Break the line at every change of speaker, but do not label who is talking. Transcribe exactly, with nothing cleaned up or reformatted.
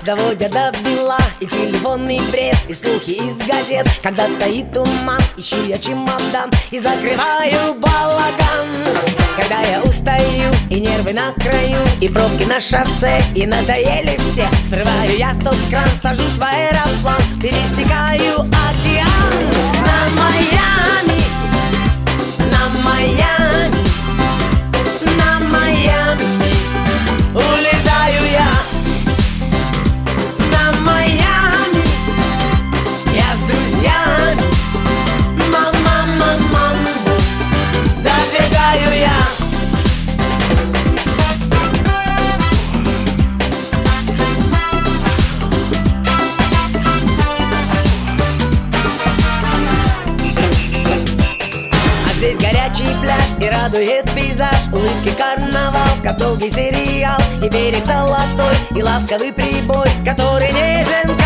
доводят до бела. И телефонный бред, и слухи из газет. Когда стоит туман, ищу я чемодан и закрываю балаган. Когда я устаю, и нервы на краю, и пробки на шоссе, и надоели все, срываю я стоп-кран, сажусь в аэроплан, пересекаю океан. На Майами, на Майами, на Майами улетаю я. На Майами я с друзьями, мама, мама, зажигаю я. Здесь горячий пляж и радует пейзаж, улыбки карнавал, как долгий сериал, и берег золотой, и ласковый прибой, который нежен.